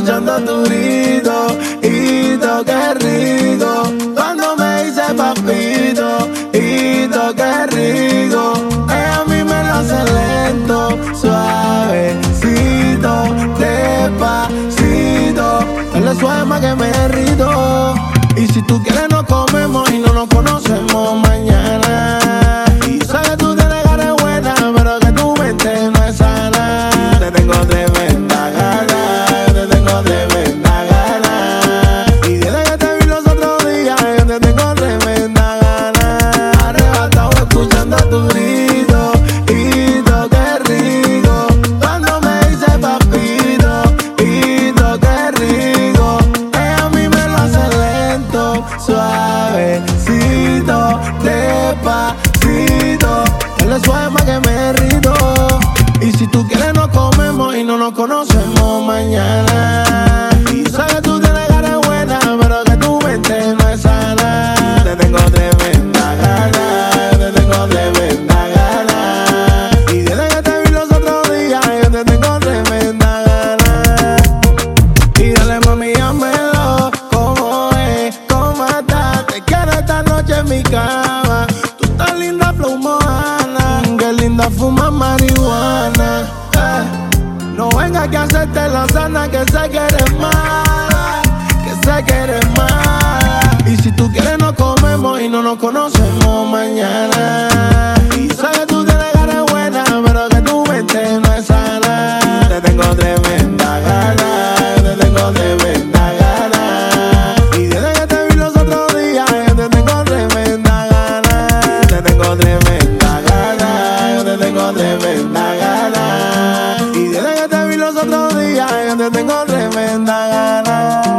escuchando tu grito, hito, qué rico. Cuando me dice papito, hito, qué rico. Ella a mí me lo hace lento, suavecito, despacito. Él es suave más que me derrito. Y si tú quieres nos comemos y no nos conocemos mañana. Y yo sé que tú tienes cara buena, pero que tu mente no es sana. Te tengo tremenda gana, te tengo tremenda gana. Y desde que te vi los otros días, yo te tengo tremenda gana. Arrebatado escuchando tu grito, hito, qué rico. Cuando me dice papito, hito, qué rico. Ella a mí me lo hace lento, suavecito, despacito. Él es suave más que me derrito. Y si tú quieres nos comemos y no nos conocemos mañana. Y yo sé que tú tienes cara buena, pero que tu mente no es sana. Te tengo tremenda gana, te tengo tremenda gana. Y desde que te vi los otros días, yo te tengo tremenda gana. Y dale mami, dámelo, ¿cómo es? ¿Cómo estás? Te quiero esta noche en mi cama. Tú estás linda, flow Moana. Qué linda fuma marihuana. No venga aquí a hacerte la sana, que sé que eres mala, que sé que eres mala. Y si tú quieres nos comemos y no nos conocemos mañana. Y sé que tú tienes cara buena, pero que tu mente no es sana. Te tengo tremenda gana, te tengo tremenda gana. Y desde que te vi los otros días, yo te tengo tremenda gana. Te tengo tremenda gana, yo te tengo tremenda gana. Y desde que te vi los otros días, yo te tengo tremenda gana.